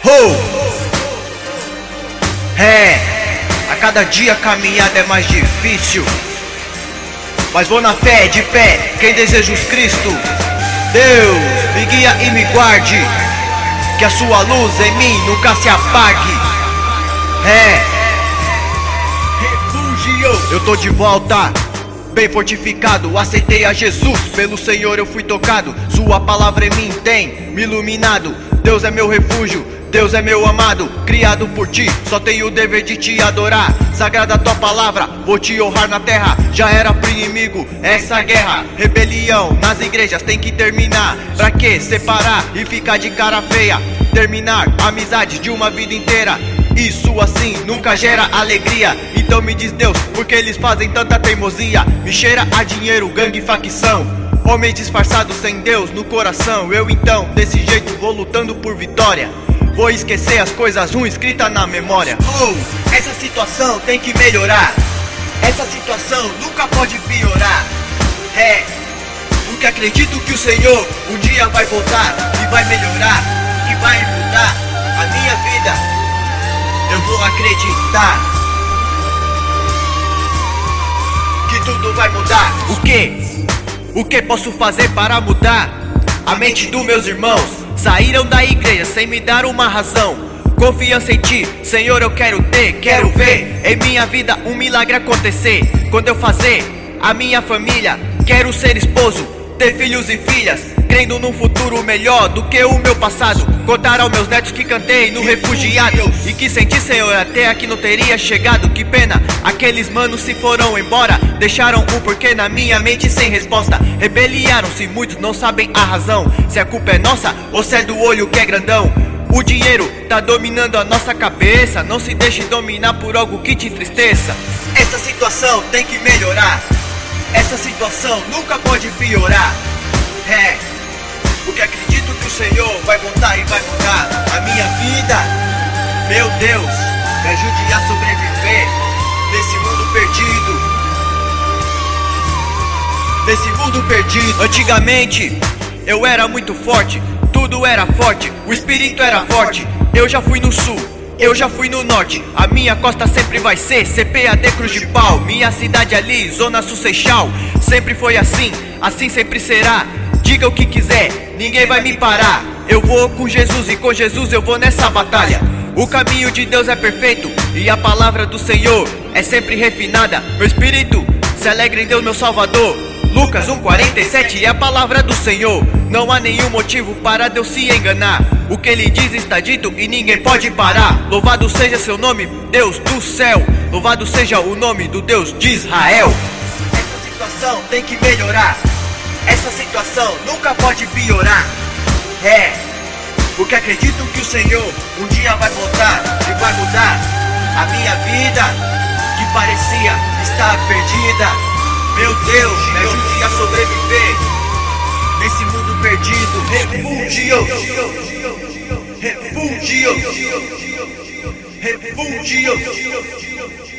A cada dia a caminhada é mais difícil, mas vou na fé, de pé, quem deseja os Cristo. Deus, me guia e me guarde, que a sua luz em mim nunca se apague. Refúgio, eu tô de volta, bem fortificado, aceitei a Jesus, pelo Senhor eu fui tocado. Sua palavra em mim tem me iluminado. Deus é meu refúgio, Deus é meu amado, criado por ti, só tenho o dever de te adorar. Sagrada tua palavra, vou te honrar na terra. Já era pro inimigo essa guerra. Rebelião nas igrejas tem que terminar. Pra que separar e ficar de cara feia? Terminar amizades de uma vida inteira, isso assim nunca gera alegria. Então me diz Deus, por que eles fazem tanta teimosia? Me cheira a dinheiro, gangue e facção, homem disfarçado sem Deus no coração. Eu então, desse jeito, vou lutando por vitória. Vou esquecer as coisas ruins escritas na memória. Essa situação tem que melhorar. Essa situação nunca pode piorar. Porque acredito que o Senhor um dia vai voltar e vai melhorar, e vai mudar a minha vida. Eu vou acreditar que tudo vai mudar. O que posso fazer para mudar a mente dos meus irmãos? Saíram da igreja sem me dar uma razão. Confiança em ti, Senhor, eu quero ter, quero ver em minha vida um milagre acontecer. Quando eu fazer a minha família, quero ser esposo, ter filhos e filhas, crendo num futuro melhor do que o meu passado. Contar aos meus netos que cantei no refugiado e que senti, Senhor, até aqui não teria chegado. Que pena, aqueles manos se foram embora, deixaram um porquê na minha mente sem resposta. Rebeliaram-se, muitos não sabem a razão, se a culpa é nossa ou se é do olho que é grandão. O dinheiro tá dominando a nossa cabeça, não se deixe dominar por algo que te entristeça. Essa situação tem que melhorar, essa situação nunca pode piorar. Porque acredito que o Senhor vai voltar e vai mudar a minha vida. Meu Deus, me ajude a sobreviver nesse mundo perdido, nesse mundo perdido. Antigamente eu era muito forte, tudo era forte, o espírito era forte. Eu já fui no sul, eu já fui no norte, a minha costa sempre vai ser CPAD Cruz de Pau. Minha cidade ali, Zona Sul Seixal, sempre foi assim, assim sempre será. Diga o que quiser, ninguém vai me parar. Eu vou com Jesus e com Jesus eu vou nessa batalha. O caminho de Deus é perfeito e a palavra do Senhor é sempre refinada. Meu espírito se alegra em Deus, meu Salvador. Lucas 1:47 é a palavra do Senhor. Não há nenhum motivo para Deus se enganar. O que ele diz está dito e ninguém pode parar. Louvado seja seu nome, Deus do céu. Louvado seja o nome do Deus de Israel. Essa situação tem que melhorar, essa situação nunca pode piorar. Porque acredito que o Senhor um dia vai voltar e vai mudar a minha vida, que parecia estar perdida. Meu Deus, me ajude a sobreviver nesse mundo perdido. Refúgio, refúgio, refúgio.